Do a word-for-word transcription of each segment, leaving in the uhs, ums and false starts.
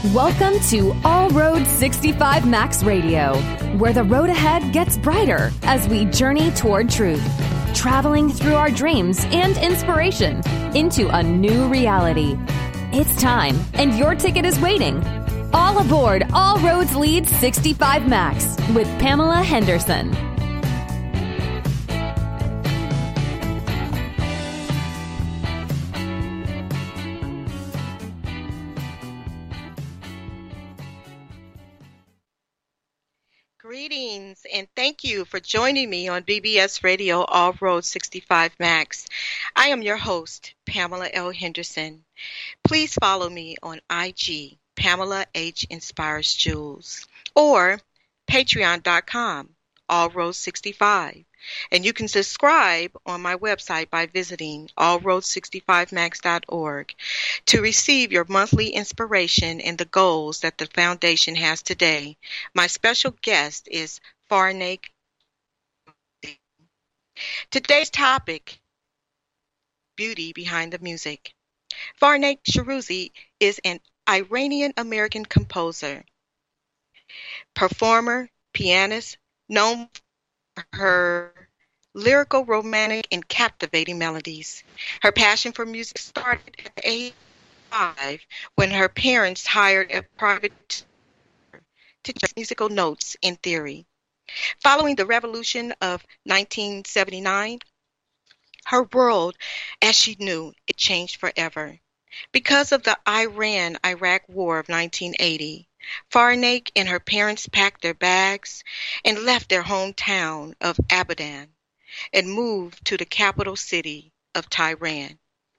Welcome to All Road sixty-five Max Radio, where the road ahead gets brighter as we journey toward truth, traveling through our dreams and inspiration into a new reality. It's time, and your ticket is waiting. All aboard All Roads Lead sixty-five Max with Pamela Henderson. Greetings, and thank you for joining me on B B S Radio All Road sixty-five Max. I am your host, Pamela L. Henderson. Please follow me on I G, Pamela H. Inspires Jules, or patreon dot com, All Road sixty-five. And you can subscribe on my website by visiting all road sixty-five max dot org to receive your monthly inspiration and the goals that the foundation has today. My special guest is Farnaik. Today's topic, beauty behind the music. Farnaik Shirazi is an Iranian-American composer, performer, pianist, known for her lyrical, romantic, and captivating melodies. Her passion for music started at the age of five when her parents hired a private tutor to teach musical notes and theory. Following the revolution of nineteen seventy-nine, her world, as she knew, it changed forever. Because of the Iran-Iraq War of nineteen eighty, Farnaik and her parents packed their bags and left their hometown of Abadan and moved to the capital city of Tehran.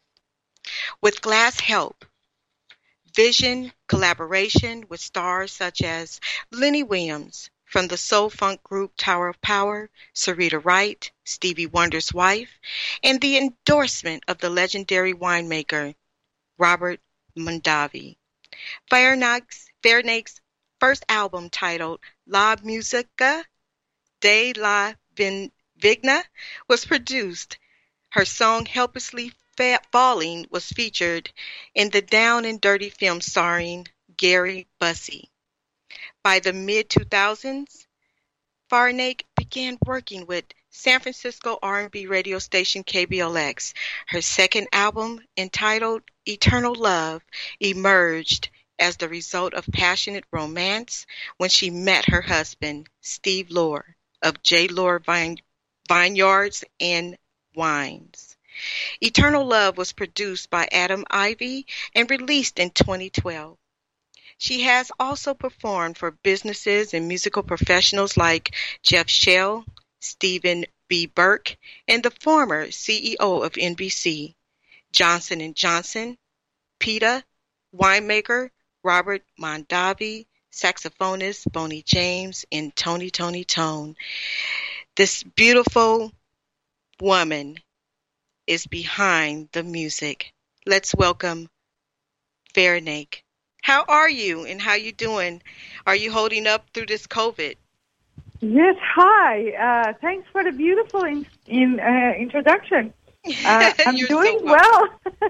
With Glass help, vision, collaboration with stars such as Lenny Williams from the soul funk group Tower of Power, Sarita Wright, Stevie Wonder's wife, and the endorsement of the legendary winemaker Robert Mondavi. Farnaik's Farnaik's first album, titled La Musica de la Vigna, was produced. Her song Helplessly Falling was featured in the Down and Dirty film starring Gary Busey. By the mid two thousands, Farnaik began working with San Francisco R and B radio station K B L X. Her second album, entitled Eternal Love, emerged as the result of passionate romance when she met her husband, Steve Lohr, of J. Lohr Vine, Vineyards and Wines. Eternal Love was produced by Adam Ivy and released in twenty twelve. She has also performed for businesses and musical professionals like Jeff Shell, Stephen B. Burke, and the former C E O of N B C, Johnson and Johnson, PETA, winemaker Robert Mondavi, saxophonist Boney James, and Tony Tony Tone. This beautiful woman is behind the music. Let's welcome Farnaik. How are you and how you doing? Are you holding up through this COVID? Yes, hi. Uh, thanks for the beautiful in, in, uh, introduction. Uh, I'm doing so well.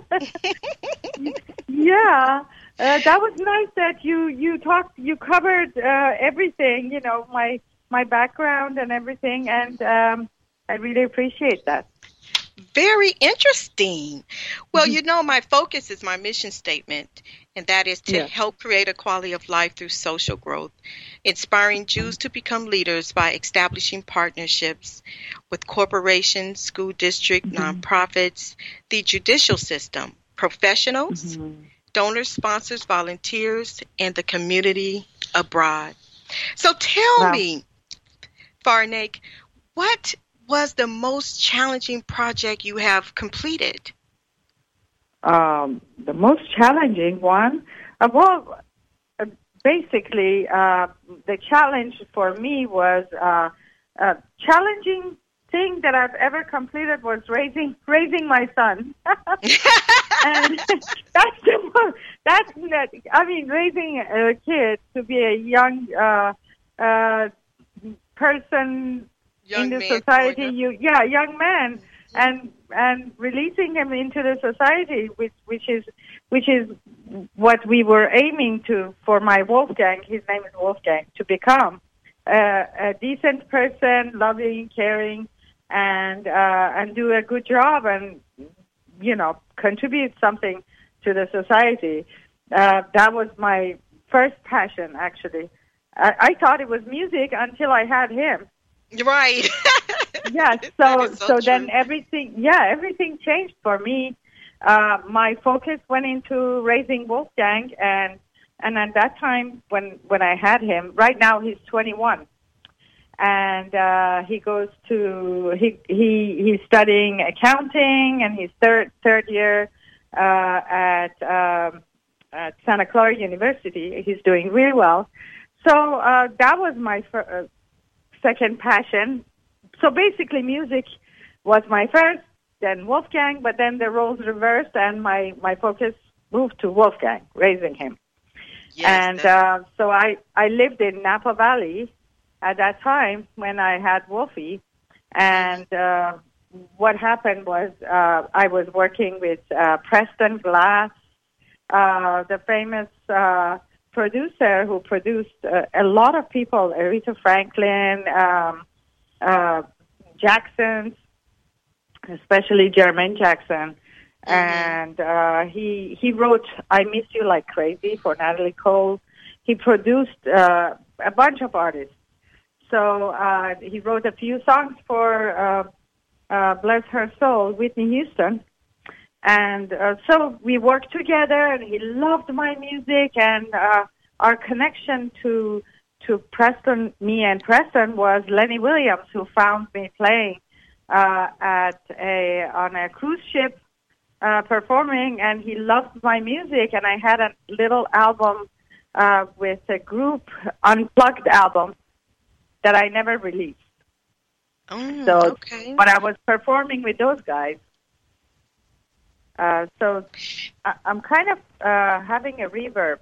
Yeah, uh, that was nice that you you talked. You covered uh, everything. You know, my my background and everything, and um, I really appreciate that. Very interesting. Well, you know, my focus is my mission statement, and that is to Yeah. help create a quality of life through social growth, inspiring Jews to become leaders by establishing partnerships with corporations, school districts, nonprofits, the judicial system, professionals, donors, sponsors, volunteers, and the community abroad. So tell Wow. me, Farnaik, what was the most challenging project you have completed? Um, the most challenging one, uh, well, uh, basically, uh, the challenge for me was uh, a challenging thing that I've ever completed was raising raising my son. And that's the one, that's not, I mean, raising a kid to be a young uh, uh, person Young in the man society, growing up. you yeah, young man, and and releasing him into the society, which which is which is what we were aiming to for my Wolfgang, his name is Wolfgang, to become uh, a decent person, loving, caring, and uh, and do a good job and, you know, contribute something to the society. Uh, that was my first passion, actually. I, I thought it was music until I had him. Right. Yeah, so so, so then everything, yeah, everything changed for me. Uh, my focus went into raising Wolfgang, and and at that time when when I had him, right now he's twenty-one, and uh, he goes to he he he's studying accounting, and he's third third year uh, at um, at Santa Clara University. He's doing really well. So uh, that was my fir- uh, second passion. So basically, music was my first, then Wolfgang, but then the roles reversed, and my, my focus moved to Wolfgang, raising him. Yes, and uh, so I, I lived in Napa Valley at that time when I had Wolfie, and uh, what happened was uh, I was working with uh, Preston Glass, uh, the famous uh, producer who produced uh, a lot of people, Aretha Franklin, um, uh, Jackson, especially Jermaine Jackson. Mm-hmm. And uh, he he wrote I Miss You Like Crazy for Natalie Cole. He produced uh, a bunch of artists. So uh, he wrote a few songs for, uh, uh, bless her soul, Whitney Houston. And uh, so we worked together, and he loved my music, and uh, our connection to to Preston, me and Preston, was Lenny Williams, who found me playing uh, at a on a cruise ship uh, performing, and he loved my music. And I had a little album uh, with a group, unplugged album, that I never released. Oh, so, okay. But I was performing with those guys. Uh, so I, I'm kind of uh, having a reverb.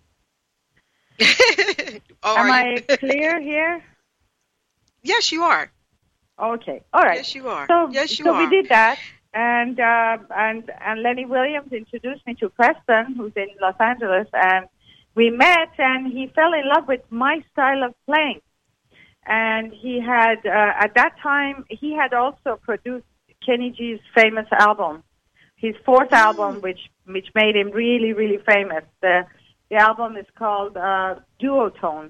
oh, Am I clear here? Yes, you are. Okay, all right. Yes, you are. So, yes, you so are. we did that, and uh, and and Lenny Williams introduced me to Preston, who's in Los Angeles, and we met, and he fell in love with my style of playing. And he had, uh, at that time, he had also produced Kenny G's famous album, his fourth mm. album, which which made him really, really famous. The the album is called uh, Duotone.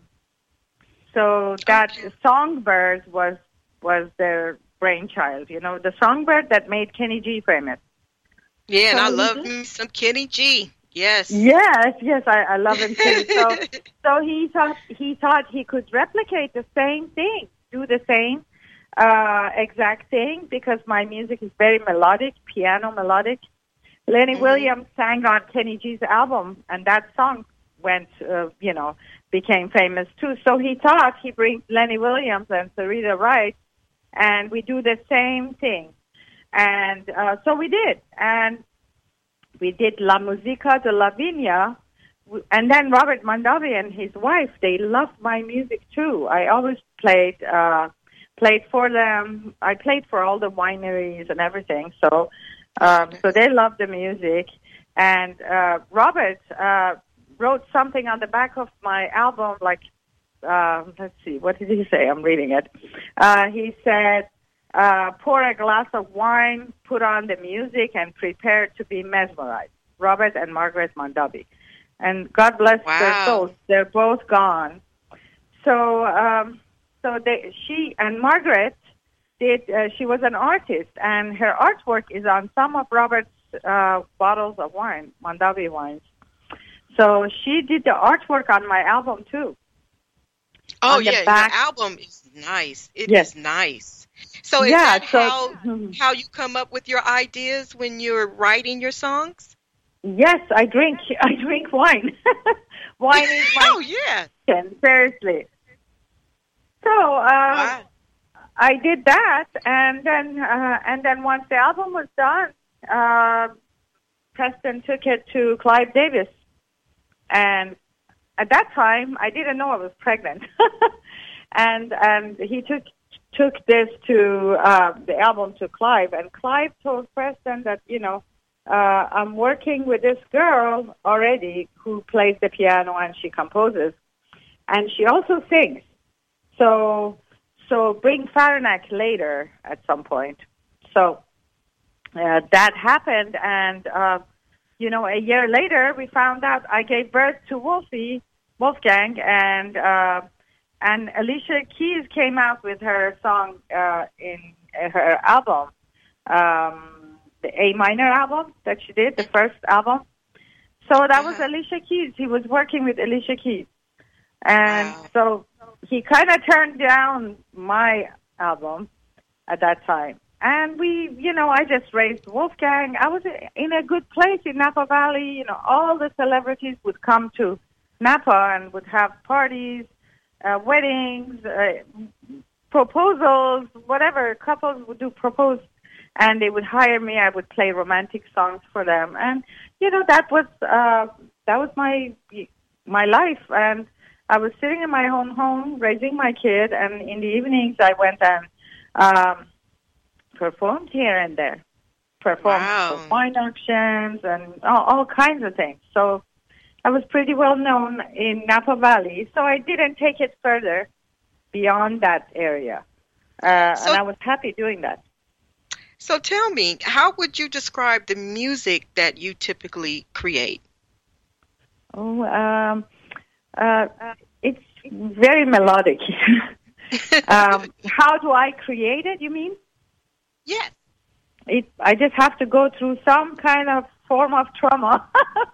So that okay. Songbird was was their brainchild, you know, the Songbird that made Kenny G famous. Yeah, and so I love me some Kenny G. Yes. Yes, yes, I, I love him too. So, so he thought he thought he could replicate the same thing, do the same uh, exact thing, because my music is very melodic, piano melodic. Lenny mm-hmm. Williams sang on Kenny G's album, and that song went, uh, you know, became famous too. So he thought he'd bring Lenny Williams and Sarita Wright, and we do the same thing. And uh, so we did, and we did La Musica de Lavinia, and then Robert Mondavi and his wife, they loved my music too. I always played uh, played for them. I played for all the wineries and everything, so um, so they loved the music. And uh, Robert uh, wrote something on the back of my album, like, uh, let's see, what did he say? I'm reading it. Uh, he said, Uh, pour a glass of wine, put on the music, and prepare to be mesmerized. Robert and Margaret Mondavi. And God bless wow. their souls. They're both gone. So, um, so they, she and Margaret did, uh, she was an artist, and her artwork is on some of Robert's uh, bottles of wine, Mondavi wines. So she did the artwork on my album, too. Oh, yeah, your album is nice. It yes. is nice. So is yeah, that so, how how you come up with your ideas when you're writing your songs? Yes, I drink I drink wine. Wine is my oh yeah, seriously. So uh, wow. I did that, and then uh, and then once the album was done, uh, Preston took it to Clive Davis, and at that time I didn't know I was pregnant, and and he took. took this to uh, the album to Clive, and Clive told Preston that, you know, uh, I'm working with this girl already who plays the piano and she composes, and she also sings. So, so bring Fahrenheit later at some point. So uh, that happened, and uh, you know, a year later we found out I gave birth to Wolfie, Wolfgang, and uh, and Alicia Keys came out with her song uh, in her album. Um, the A minor album that she did, the first album. So that was Alicia Keys. He was working with Alicia Keys. And Wow. so he kind of turned down my album at that time. And we, you know, I just raised Wolfgang. I was in a good place in Napa Valley. You know, all the celebrities would come to Napa and would have parties, uh, weddings, uh, proposals, whatever. Couples would do propose. And they would hire me. I would play romantic songs for them, and you know that was uh, that was my my life. And I was sitting in my own home raising my kid, and in the evenings I went and um, performed here and there, performed Wow. for wine auctions and all, all kinds of things. So I was pretty well known in Napa Valley. So I didn't take it further beyond that area, uh, So- and I was happy doing that. So tell me, how would you describe the music that you typically create? Oh, um, uh, it's very melodic. um, how do I create it, you mean? Yes. It, I just have to go through some kind of form of trauma.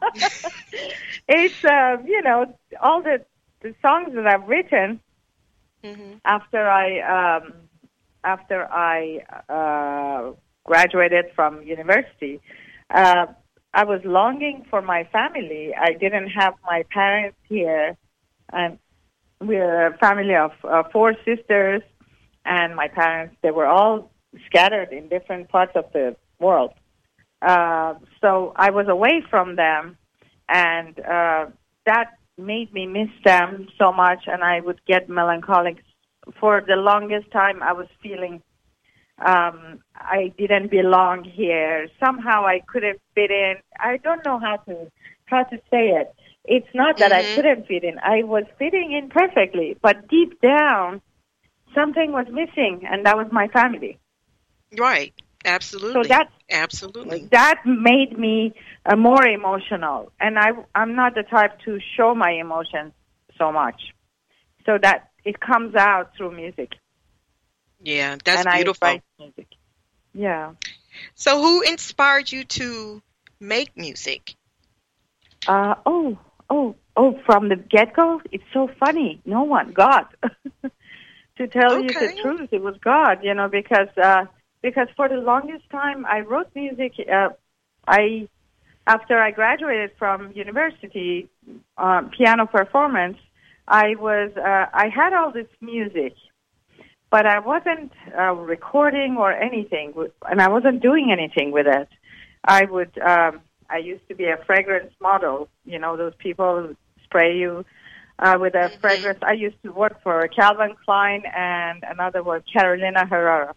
It's, uh, you know, all the, the songs that I've written Mm-hmm. after I, um, after I uh, graduated from university. Uh, I was longing for my family. I didn't have my parents here, and we're a family of uh, four sisters, and my parents, they were all scattered in different parts of the world. Uh, so I was away from them, and uh, that made me miss them so much, and I would get melancholic. For the longest time, I was feeling um, I didn't belong here. Somehow I couldn't fit in. I don't know how to how to say it. It's not that Mm-hmm. I couldn't fit in. I was fitting in perfectly, but deep down, something was missing, and that was my family. Right. Absolutely. So that Absolutely. that made me uh, more emotional, and I I'm not the type to show my emotions so much. So that it comes out through music. Yeah, that's and beautiful. I write music. Yeah. So who inspired you to make music? Uh, oh, oh, oh, from the get-go, it's so funny. No one, God. To tell you Okay. the truth, it was God, you know, because uh, because for the longest time I wrote music. Uh, I After I graduated from university, uh, piano performance, I was uh, I had all this music, but I wasn't uh, recording or anything, with, and I wasn't doing anything with it. I would. Um, I used to be a fragrance model. You know, those people who spray you uh, with a fragrance. I used to work for Calvin Klein, and another was Carolina Herrera.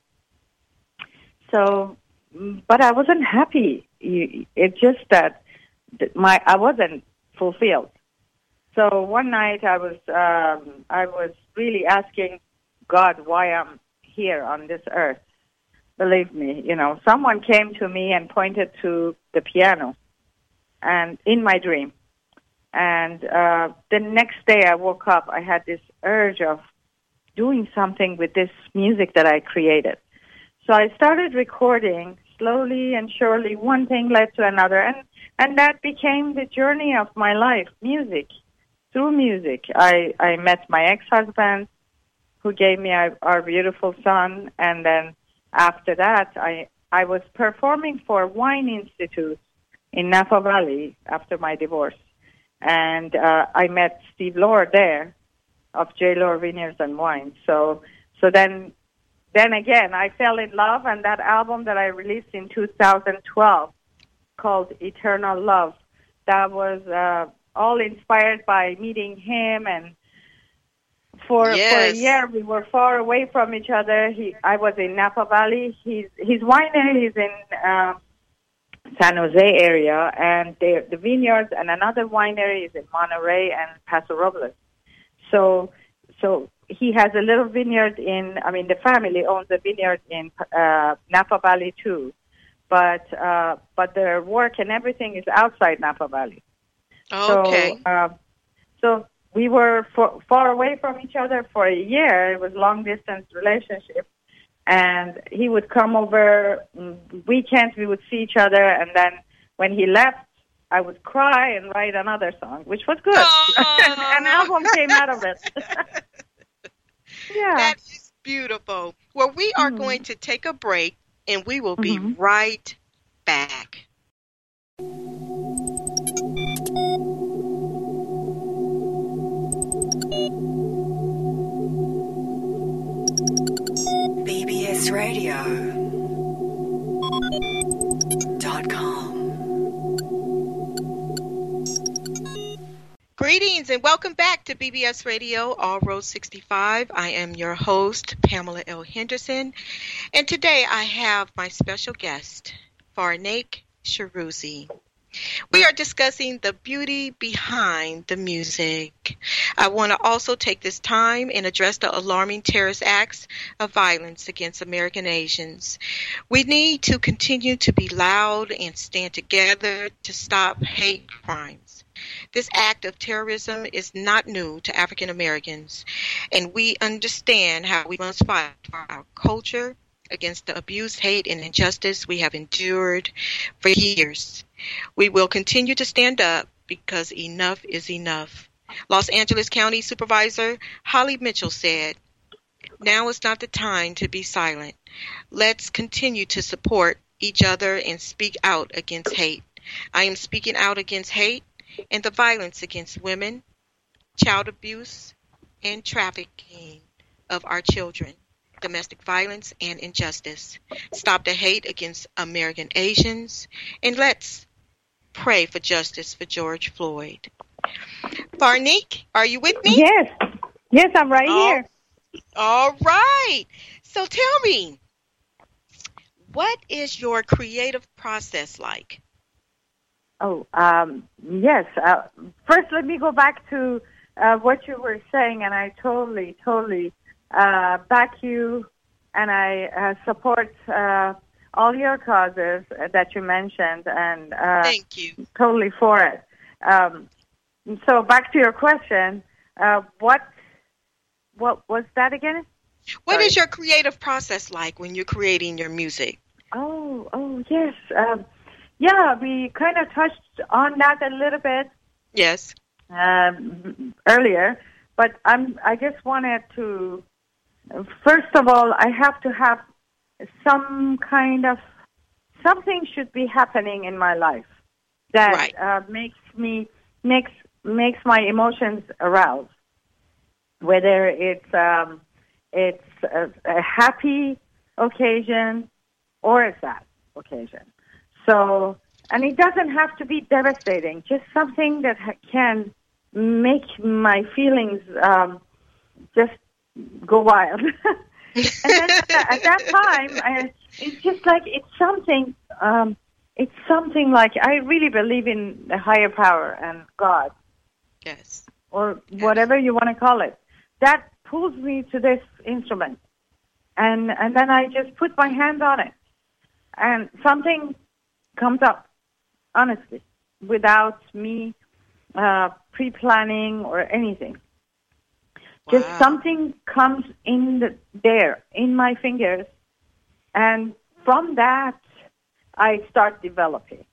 So, mm, but I wasn't happy. You- It's just that that my I wasn't fulfilled. So one night I was um, I was really asking God why I'm here on this earth. Believe me, you know, someone came to me and pointed to the piano, and in my dream. And uh, the next day I woke up, I had this urge of doing something with this music that I created. So I started recording slowly and surely. One thing led to another, and and that became the journey of my life, music. Through music, I, I met my ex-husband, who gave me our, our beautiful son, and then after that, I I was performing for Wine Institute in Napa Valley after my divorce, and uh, I met Steve Lohr there of J. Lohr Vineyards and Wines. So so then then again, I fell in love, and that album that I released in two thousand twelve called Eternal Love, that was uh, all inspired by meeting him, and for Yes. for a year we were far away from each other. He I was in Napa Valley. He's his winery is in uh, San Jose area, and the the vineyards and another winery is in Monterey and Paso Robles. So, so he has a little vineyard in. I mean, the family owns a vineyard in uh, Napa Valley too, but uh, but their work and everything is outside Napa Valley. Okay. So, uh, so we were for, far away from each other for a year. It was long distance relationship. And he would come over weekends. We would see each other, and then when he left, I would cry and write another song, which was good. An album came out of it. Yeah, that is beautiful. Well, we are mm-hmm. going to take a break, and we will be mm-hmm. right back. B B S radio dot com. Greetings and welcome back to B B S Radio, All Road sixty-five. I am your host, Pamela L. Henderson, and today I have my special guest, Farnique Shirazi. We are discussing the beauty behind the music. I want to also take this time and address the alarming terrorist acts of violence against American Asians. We need to continue to be loud and stand together to stop hate crimes. This act of terrorism is not new to African Americans, and we understand how we must fight for our culture against the abuse, hate, and injustice we have endured for years. We will continue to stand up because enough is enough. Los Angeles County Supervisor Holly Mitchell said, "Now is not the time to be silent. Let's continue to support each other and speak out against hate. I am speaking out against hate and the violence against women, child abuse, and trafficking of our children, domestic violence and injustice. Stop the hate against American Asians, and let's pray for justice for George Floyd." Farnique, are you with me? Yes. Yes, I'm right all, here. All right. So tell me, what is your creative process like? Oh, um, yes. Uh, first, let me go back to uh, what you were saying, and I totally, totally uh, back you, and I uh, support uh, all your causes that you mentioned, and uh, thank you. Totally for it. Um, so, back to your question, uh, what what was that again? What Sorry. is your creative process like when you're creating your music? Oh, oh, yes. Um, yeah, we kind of touched on that a little bit. Yes. Um, earlier, but I'm. I just wanted to. First of all, I have to have some kind of something should be happening in my life that right. uh, makes me makes makes my emotions arouse. Whether it's um, it's a, a happy occasion or a sad occasion. So, and it doesn't have to be devastating. Just something that ha- can make my feelings um, just go wild. And then at that, at that time, I, it's just like it's something. Um, it's something like I really believe in the higher power and God. Yes. Or yes. whatever you want to call it. That pulls me to this instrument, and and then I just put my hand on it, and something comes up, honestly, without me uh, pre-planning or anything. Wow. Just something comes in the, there, in my fingers, and from that, I start developing.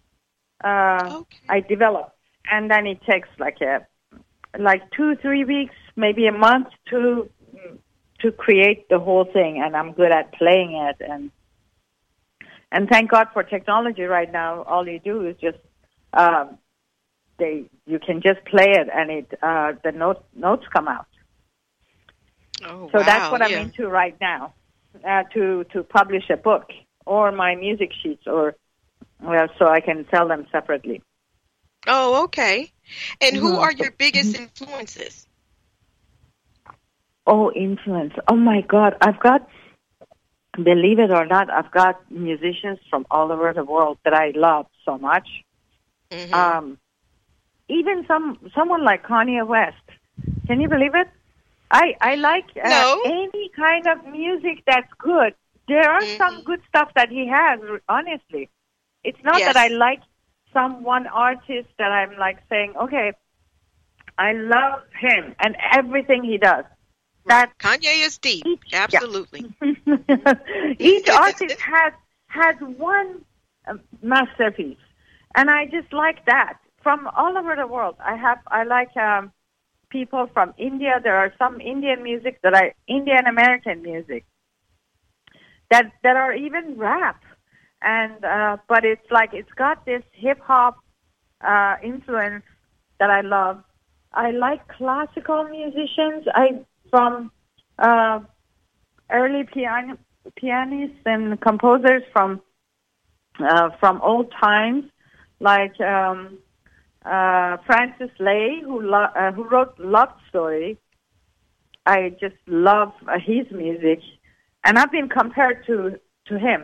Uh, okay. I develop, and then it takes like a like two, three weeks, maybe a month to to create the whole thing, and I'm good at playing it, and And thank God for technology right now. All you do is just um, they you can just play it, and it uh, the note, notes come out. Oh, so wow. that's what yeah. I'm into right now, uh, to to publish a book or my music sheets, or well, so I can sell them separately. Oh, okay. And who Mm-hmm. are your biggest influences? Oh, influence! Oh my God, I've got believe it or not, I've got musicians from all over the world that I love so much. Mm-hmm. Um, even some someone like Kanye West. Can you believe it? I I like uh, No. any kind of music that's good. There are Mm-hmm. some good stuff that he has. Honestly, it's not Yes. that I like some one artist that I'm like saying, okay, I love him and everything he does. That Kanye is deep. Each- yeah. Absolutely. each artist has has one um, masterpiece, and I just like that from all over the world. I have I like um, people from India. There are some Indian music that I Indian American music that that are even rap, and uh, but it's like it's got this hip hop uh, influence that I love. I like classical musicians. I from uh, early piano, pianists and composers from uh, from old times, like um, uh, Francis Lay, who lo- uh, who wrote Love Story. I just love uh, his music, and I've been compared to to him.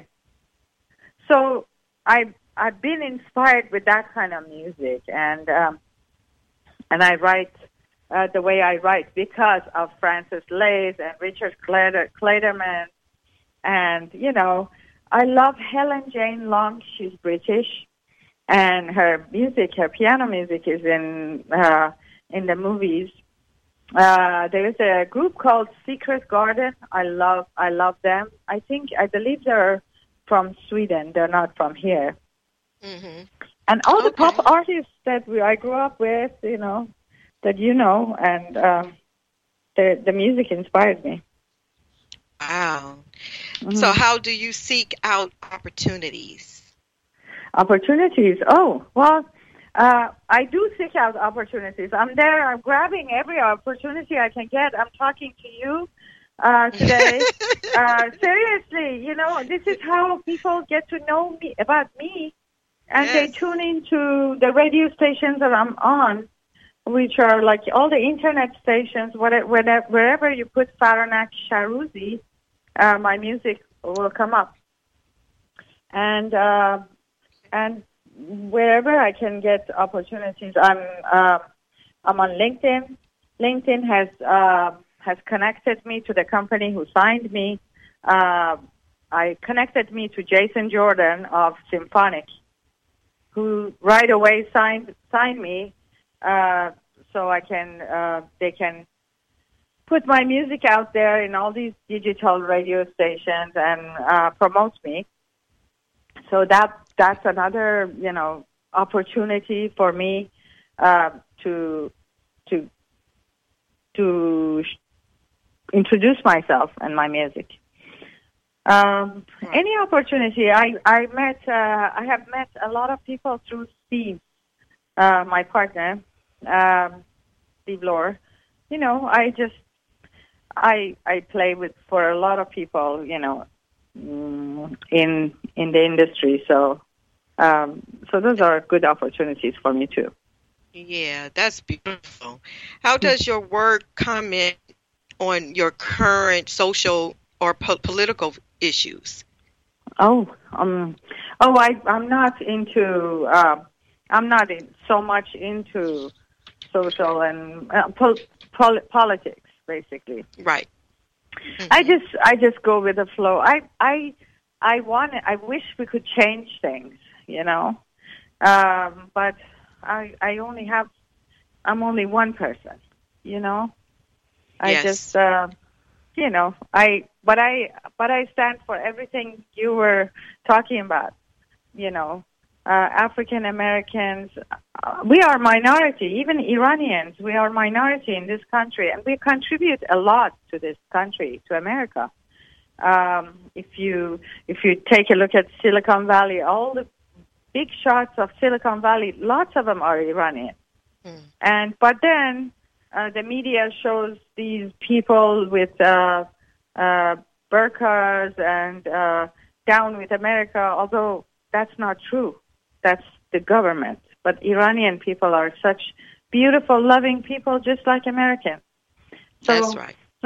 So I I've been inspired with that kind of music, and um, and I write. Uh, the way I write because of Francis Lays and Richard Clayder- Clayderman. And, you know, I love Helen Jane Long. She's British. And her music, her piano music is in uh, in the movies. Uh, there is a group called Secret Garden. I love I love them. I think, I believe they're from Sweden. They're not from here. Mm-hmm. And all the Okay. pop artists that we, I grew up with, you know, that you know, and um, the the music inspired me. Wow. Mhm. So how do you seek out opportunities? Opportunities. Oh, well, uh, I do seek out opportunities. I'm there. I'm grabbing every opportunity I can get. I'm talking to you uh, today. uh, seriously, you know, this is how people get to know me about me, and they Yes. tune into the radio stations that I'm on, which are like all the internet stations. Whatever, wherever you put Faranak Sharuzi, uh, my music will come up, and uh, and wherever I can get opportunities, I'm uh, I'm on LinkedIn. LinkedIn has uh, has connected me to the company who signed me. Uh, I connected me to Jason Jordan of Symphonic, who right away signed signed me. Uh, so I can, uh, they can put my music out there in all these digital radio stations and uh, promote me. So that that's another, you know, opportunity for me uh, to to to sh- introduce myself and my music. Um, Right. Any opportunity. I I met uh, I have met a lot of people through Steve, uh, my partner, um, Steve Lohr. You know, I just I I play with for a lot of people. You know, mm, in in the industry. So um, so those are good opportunities for me too. Yeah, that's beautiful. How does your work comment on your current social or po- political issues? Oh, um, oh, I, I'm not into, uh, I'm not in, so much into social and uh, pol- pol- politics, basically. Right. I just, I just go with the flow. I, I, I want, I wish we could change things, you know, um, but I, I only have, I'm only one person, you know. I Yes. just, uh, you know, I, but I, but I stand for everything you were talking about. You know, uh, African Americans, uh, we are minority. Even Iranians, we are minority in this country, and we contribute a lot to this country, to America. Um, if you, if you take a look at Silicon Valley, all the big shots of Silicon Valley, lots of them are Iranian. Mm. And but then uh, the media shows these people with uh, uh, burqas and uh, down with America, although that's not true. That's the government. But Iranian people are such beautiful, loving people, just like Americans. So, That's right. So,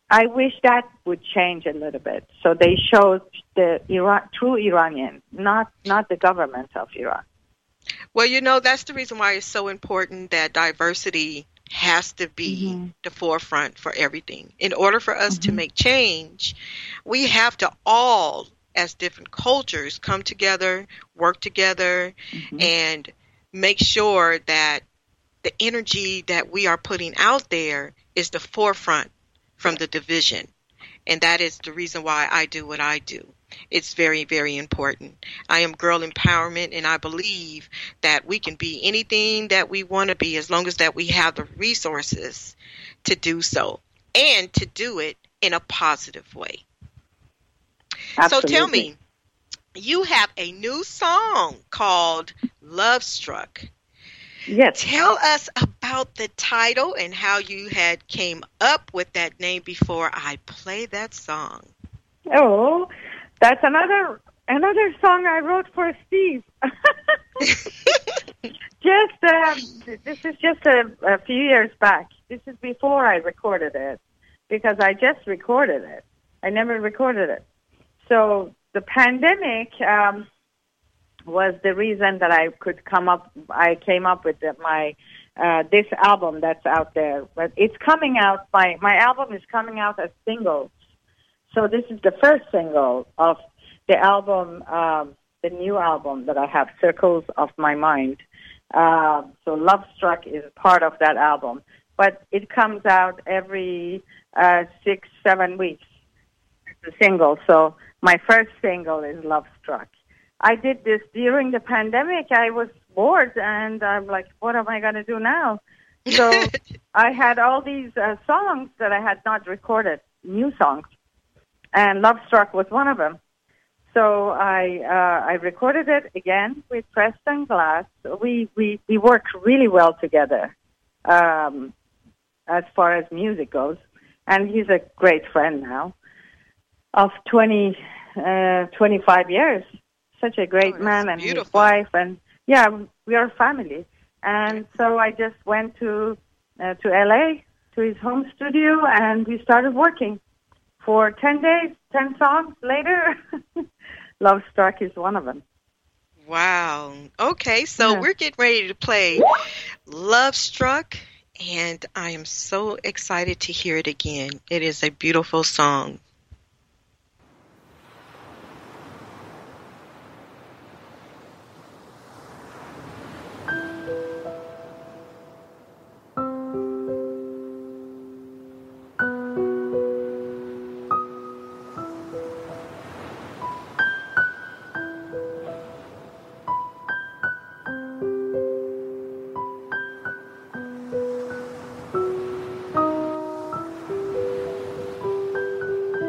I wish that would change a little bit. So they showed the Iran, true Iranian, not not the government of Iran. Well, you know, that's the reason why it's so important that diversity has to be Mm-hmm. the forefront for everything. In order for us to Mm-hmm. make change, we have to all, as different cultures, come together, work together, Mm-hmm. and make sure that the energy that we are putting out there is the forefront from the division. And that is the reason why I do what I do. It's very, very important. I am girl empowerment, and I believe that we can be anything that we want to be as long as that we have the resources to do so and to do it in a positive way. Absolutely. So tell me, you have a new song called Love Struck. Yes. Tell us about the title and how you had came up with that name before I play that song. Oh, that's another another song I wrote for Steve. just um, this is just a, a few years back. This is before I recorded it, because I just recorded it. I never recorded it. So the pandemic um, was the reason that I could come up. I came up with the, my uh, this album that's out there, but it's coming out. My my album is coming out as singles. So this is the first single of the album, um, the new album that I have, Circles of My Mind. Uh, so Love Struck is part of that album. But it comes out every uh, six, seven weeks. It's a single. So my first single is Love Struck. I did this during the pandemic. I was bored, and I'm like, what am I going to do now? So I had all these uh, songs that I had not recorded, new songs. And Love Struck was one of them. So I uh, I recorded it again with Preston Glass. We we, we work really well together um, as far as music goes. And he's a great friend now of twenty, uh, twenty-five years. Such a great Oh, that's man and beautiful. his wife. And, yeah, we are family. And so I just went to uh, to L A, to his home studio, and we started working. For ten days, ten songs later, Love Struck is one of them. Wow. Okay, so Yeah. we're getting ready to play Love Struck, and I am so excited to hear it again. It is a beautiful song. Love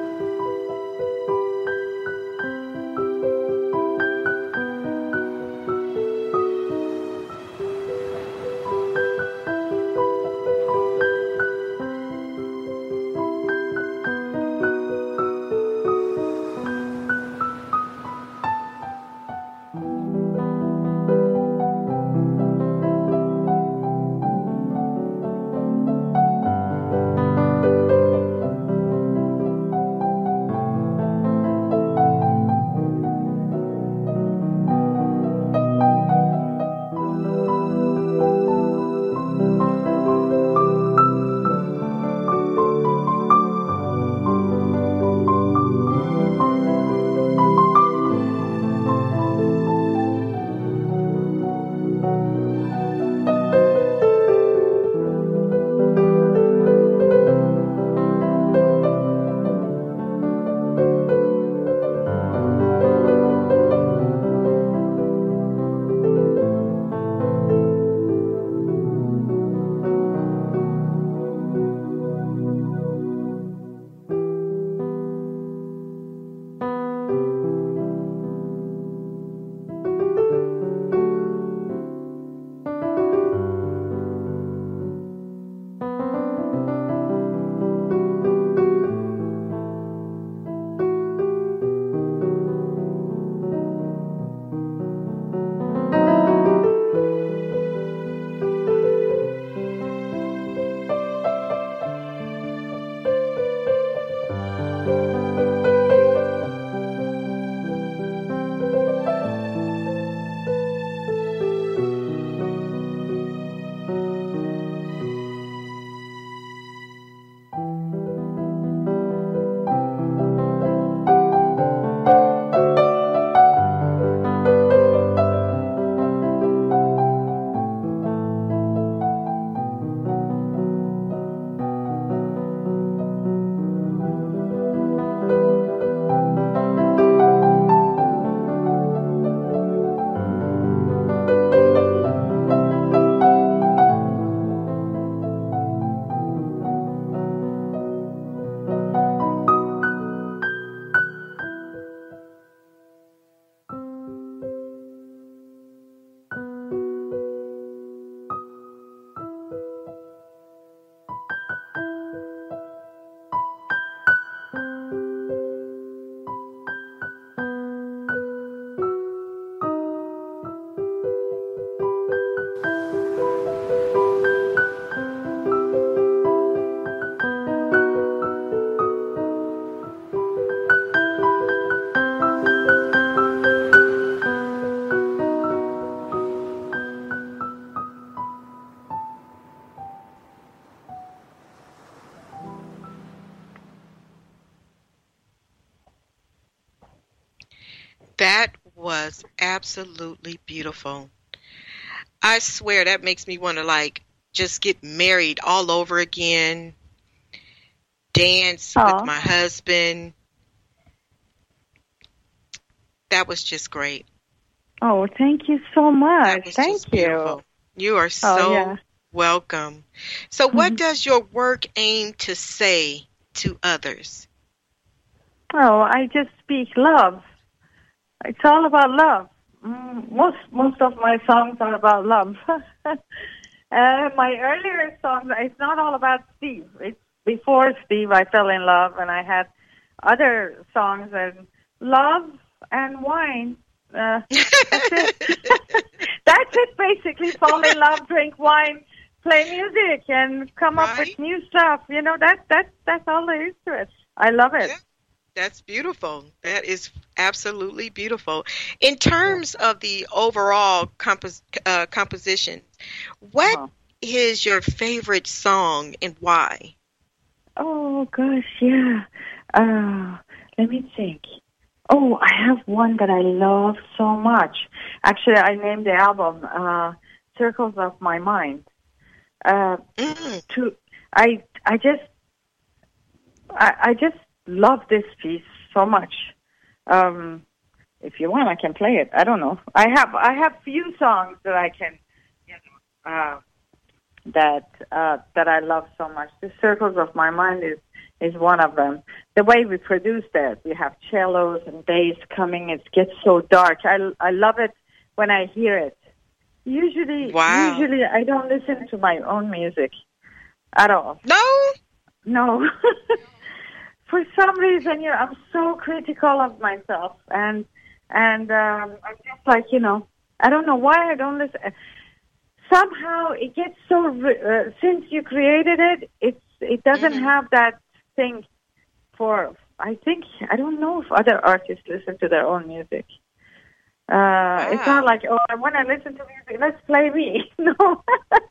That was absolutely beautiful. I swear that makes me want to like just get married all over again, dance with Oh, my husband. That was just great. oh, thank you so That much. was Thank just you. beautiful. You are Oh, yeah. so welcome. So, what Mhm. does your work aim to say to others? Oh, I just speak love. It's all about love. Mm, most most of my songs are about love. uh, my earlier songs, it's not all about Steve. It's before Steve, I fell in love, and I had other songs and love and wine. Uh, that's it. That's it, basically. Fall in love, drink wine, play music, and come up with Right? new stuff. You know, that that that's all there is to it. I love it. Yeah, that's beautiful. That is absolutely beautiful. In Yeah. terms of the overall compos- uh, composition, what Uh-huh. is your favorite song and why? Oh gosh, yeah. Uh, let me think. Oh, I have one that I love so much. Actually, I named the album uh, "Circles of My Mind." Uh, Mm, to I, I just, I, I just love this piece so much. Um, if you want, I can play it. I don't know. I have, I have few songs that I can, you know, uh, that uh, that I love so much. The Circles of My Mind is is one of them. The way we produced it, we have cellos and bass coming. It gets so dark. I I love it when I hear it. Usually, wow. usually I don't listen to my own music at all. No? No. For some reason, you know, I'm so critical of myself, and and um, I'm just like, you know, I don't know why I don't listen. Somehow it gets so uh, since you created it, it's it doesn't Hmm. have that thing for. I think I don't know if other artists listen to their own music. Uh, it's not Wow. like, oh, I want to listen to music. Let's play me. No.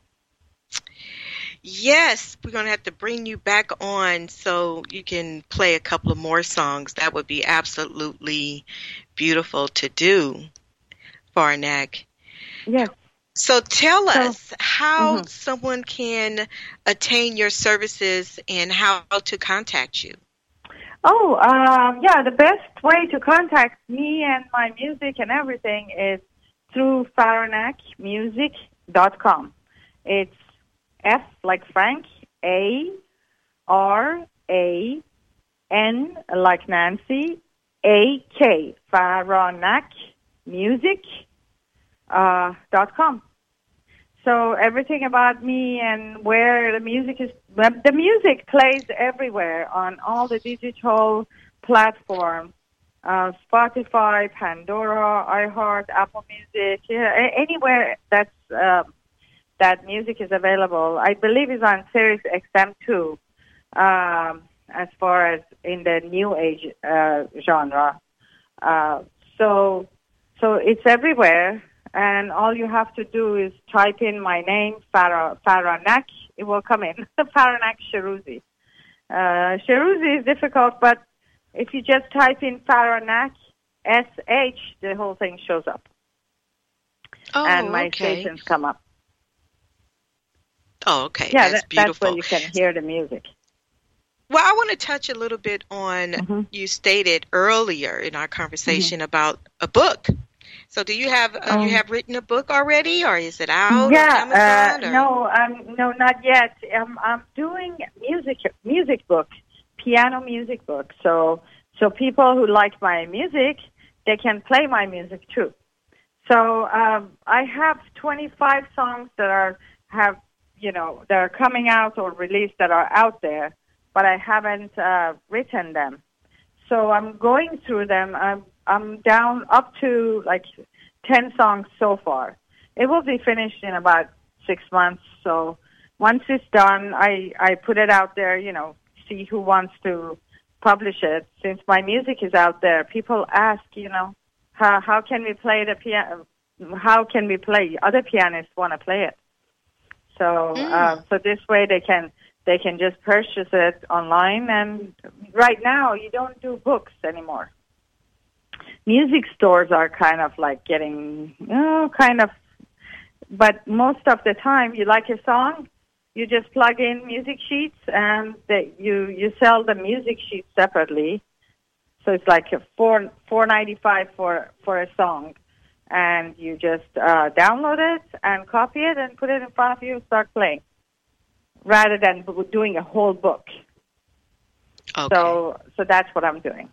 Yes, we're going to have to bring you back on so you can play a couple of more songs. That would be absolutely beautiful to do, Farnak. Yes. So tell So. us how hmm someone can attain your services and how to contact you. Oh, um, yeah. The best way to contact me and my music and everything is through Faranak Music dot com. It's F like Frank, A R A N like Nancy, A K, Faranak Music uh, dot com. So everything about me and where the music is, the music plays everywhere on all the digital platforms, uh, Spotify, Pandora, iHeart, Apple Music, yeah, a- anywhere that's uh, that music is available. I believe it's on Sirius X M too, um, as far as in the new age uh, genre. Uh, so, so it's everywhere, and all you have to do is type in my name, Farah Faranak. It will come in, Faranak Sheruzi. Uh, Sheruzi is difficult, but if you just type in Faranak S H, the whole thing shows up, and Oh, my okay. stations come up. Oh, okay. Yeah, That's that, that's where beautiful. you can hear the music. Well, I want to touch a little bit on hmm you stated earlier in our hmm conversation about a book. So, do you have uh, you Um, have written a book already, or is it out on yeah, Amazon? uh, Or no, um, no, not yet. Um, I'm doing music, music book, piano music book. So, so people who like my music, they can play my music too. So, um, I have twenty-five songs that are have you know that are coming out or released that are out there, but I haven't uh, written them. So I'm going through them. I'm I'm down up to like ten songs so far. It will be finished in about six months. So once it's done, I I put it out there. You know, see who wants to publish it. Since my music is out there, people ask, you know, how how can we play the piano? How can we play? Other pianists want to play it. So mm, uh, so this way they can they can just purchase it online. And right now you don't do books anymore. music stores are kind of like getting, you know, kind of, but most of the time you like a song, you just plug in music sheets and they, you, you sell the music sheets separately. So it's like a four, four ninety-five for, for a song. And you just uh, download it and copy it and put it in front of you and start playing, rather than doing a whole book. Okay. So, so that's what I'm doing.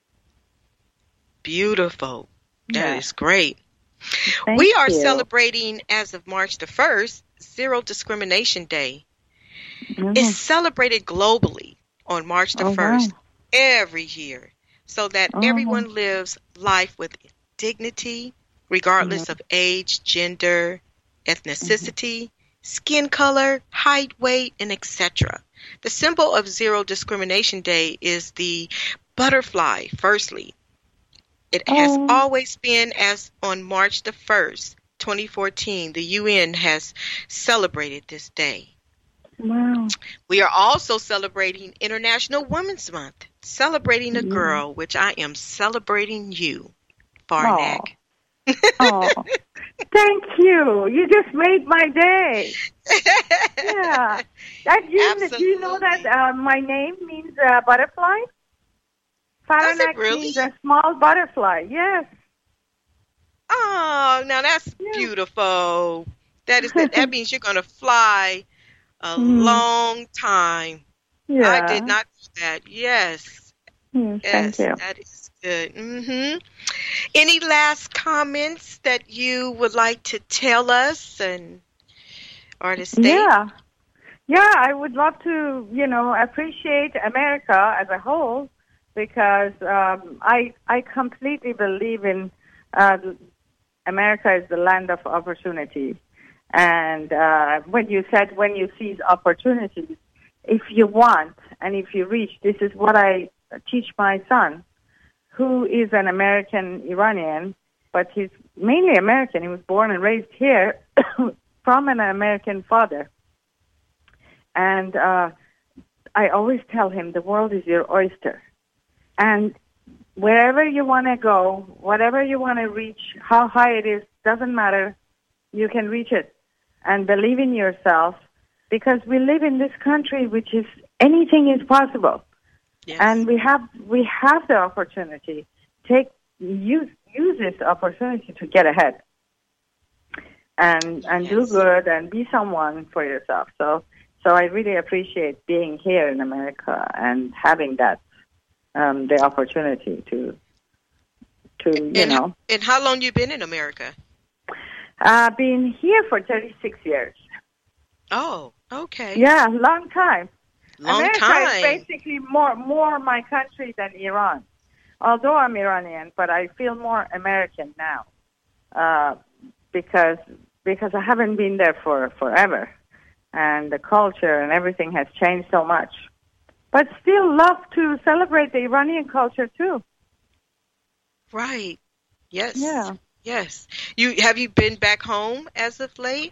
Beautiful. That Yeah. is great. Thank we are you. celebrating, as of March the first, Zero Discrimination Day. Mhm. It's celebrated globally on March the Oh, wow. first every year, so that Oh. everyone lives life with dignity, regardless Mhm. of age, gender, ethnicity, skin color, height, weight, and et cetera. The symbol of Zero Discrimination Day is the butterfly, firstly. It has Oh. always been, as on March the first, twenty fourteen, the U N has celebrated this day. Wow. We are also celebrating International Women's Month, celebrating a Yeah. girl, which I am celebrating you, Farnak. Oh, thank you. You just made my day. Yeah. And you, do you know that uh, my name means uh, butterfly? Does it Farnak really? means a small butterfly. Yes. Oh, now that's Yeah. beautiful. That is the, that means you're going to fly a Mm. long time. Yeah. I did not do that. Yes. Mm, Yes, thank you. that is good. hmm Any last comments that you would like to tell us and or to state? Yeah. Yeah, I would love to, you know, appreciate America as a whole, because um, I I completely believe in uh, America is the land of opportunity. And uh, when you said when you seize opportunities, if you want and if you reach, this is what I teach my son, who is an American Iranian, but he's mainly American. He was born and raised here from an American father. And uh, I always tell him the world is your oyster. And wherever you want to go, whatever you want to reach, how high it is, doesn't matter. You can reach it. And believe in yourself, because we live in this country which is anything is possible. Yes. And we have we have the opportunity. Take use use this opportunity to get ahead. And and Yes. do good and be someone for yourself. So so I really appreciate being here in America and having that um, the opportunity to to you and, know and how long you been in America? uh, being here for thirty-six years. Oh, okay. Yeah, long time. Long America time. is basically more more my country than Iran. Although I'm Iranian, but I feel more American now uh, because because I haven't been there for forever, and the culture and everything has changed so much. But still love to celebrate the Iranian culture too. Right. Yes. Yeah. Yes. You have you been back home as of late?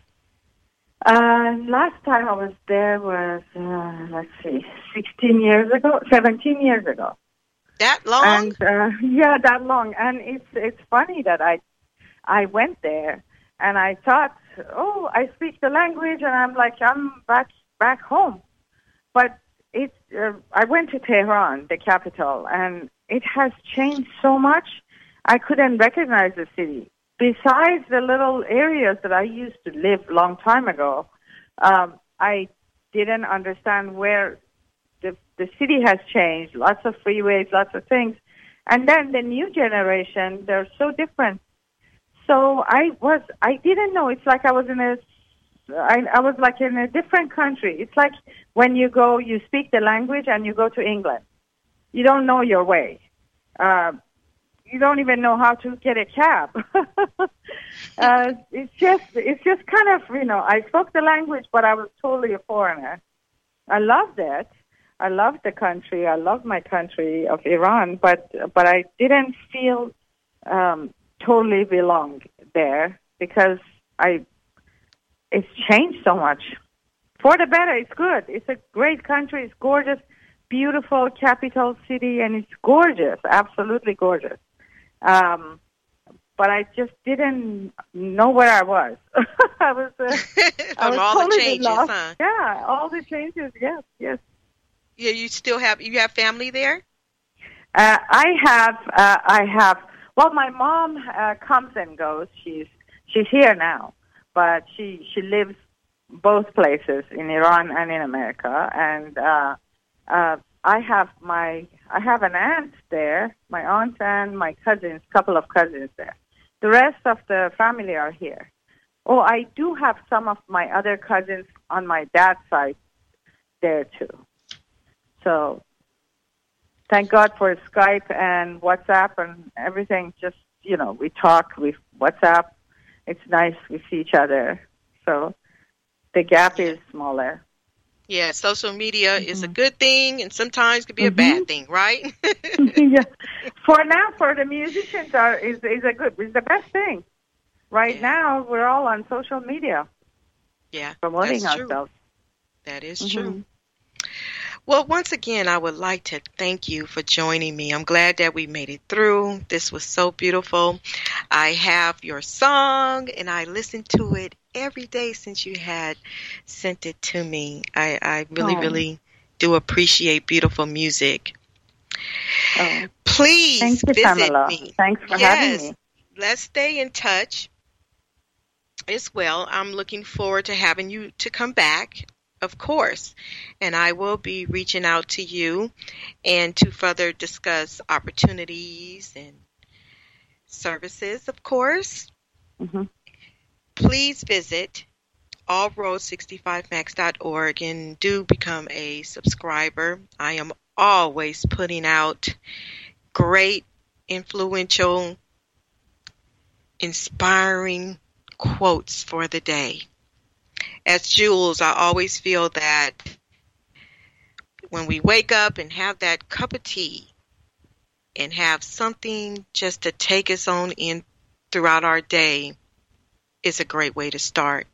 Uh, last time I was there was uh, let's see, sixteen years ago, seventeen years ago. That long? And uh, yeah, that long. And it's it's funny that I I went there and I thought, oh, I speak the language, and I'm like, I'm back back home. But it's uh, I went to Tehran, the capital, and it has changed so much. I couldn't recognize the city. Besides the little areas that I used to live long time ago, um, I didn't understand where the the city has changed. Lots of freeways, lots of things. And then the new generation, they're so different. So I was, I didn't know. It's like I was in a, I, I was like in a different country. It's like when you go, you speak the language and you go to England. You don't know your way. Uh, you don't even know how to get a cab. uh, it's just, it's just kind of, you know, I spoke the language, but I was totally a foreigner. I loved it. I loved the country. I love my country of Iran, but but I didn't feel um, totally belong there because I it's changed so much. For the better, it's good. It's a great country. It's gorgeous, beautiful capital city, and it's gorgeous, absolutely gorgeous. Um, but I just didn't know where I was. I was, uh, From I was all the totally changes, lost. huh? Yeah, all the changes. Yes, yes. Yeah, you still have you have family there? Uh, I have, uh, I have. Well, my mom uh, comes and goes. She's she's here now, but she she lives both places, in Iran and in America. And uh, uh, I have my I have an aunt there, my aunt and my cousins, couple of cousins there. The rest of the family are here. Oh, I do have some of my other cousins on my dad's side there too. So thank God for Skype and WhatsApp and everything. Just, you know, we talk, we WhatsApp. It's nice, we see each other. So the gap is smaller. Yeah, social media Mm-hmm. is a good thing and sometimes can be a Mm-hmm. bad thing, right? Yeah. For now, for the musicians, are is is a good is the best thing. Right Yeah. now, we're all on social media Yeah, promoting that's true. ourselves. That is Mhm. true. Well, once again, I would like to thank you for joining me. I'm glad that we made it through. This was so beautiful. I have your song, and I listened to it every day since you had sent it to me. I, I really, Oh. really do appreciate beautiful music. Oh. Please Thank you, visit Pamela. me. Thanks for yes, having me. let's stay in touch as well. I'm looking forward to having you to come back, of course, and I will be reaching out to you and to further discuss opportunities and services, of course. Mhm. Please visit all road sixty-five max dot org and do become a subscriber. I am always putting out great, influential, inspiring quotes for the day. As Jules, I always feel that when we wake up and have that cup of tea and have something just to take us on in throughout our day is a great way to start.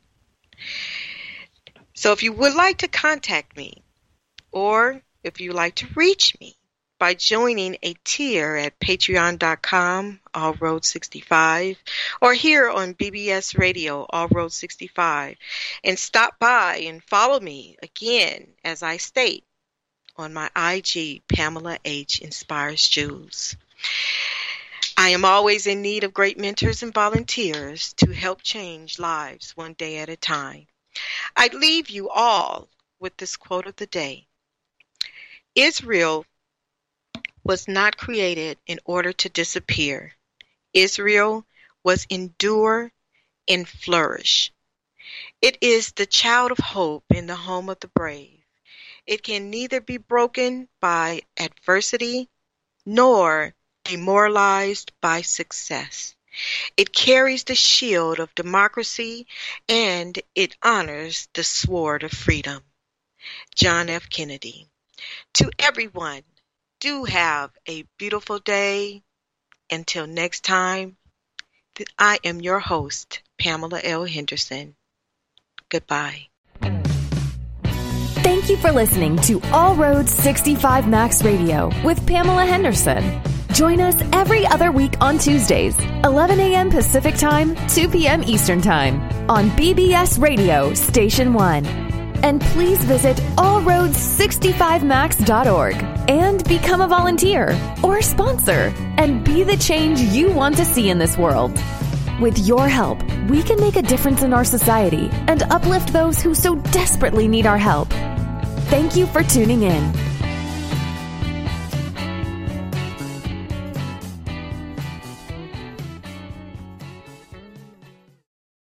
So if you would like to contact me, or if you'd like to reach me by joining a tier at patreon dot com, All Road sixty-five, or here on B B S Radio, All Road sixty-five, and stop by and follow me again, as I state, on my I G, Pamela H. Inspires Jules. I am always in need of great mentors and volunteers to help change lives one day at a time. I leave you all with this quote of the day. Israel was not created in order to disappear. Israel was endure and flourish. It is the child of hope in the home of the brave. It can neither be broken by adversity nor demoralized by success. It carries the shield of democracy and it honors the sword of freedom. John F. Kennedy. To everyone, do have a beautiful day. Until next time, I am your host, Pamela L. Henderson. Goodbye. Thank you for listening to All Roads sixty-five Max Radio with Pamela Henderson. Join us every other week on Tuesdays, eleven a.m. Pacific Time, two p.m. Eastern Time on B B S Radio Station one. And please visit all roads sixty-five max dot org and become a volunteer or sponsor and be the change you want to see in this world. With your help, we can make a difference in our society and uplift those who so desperately need our help. Thank you for tuning in.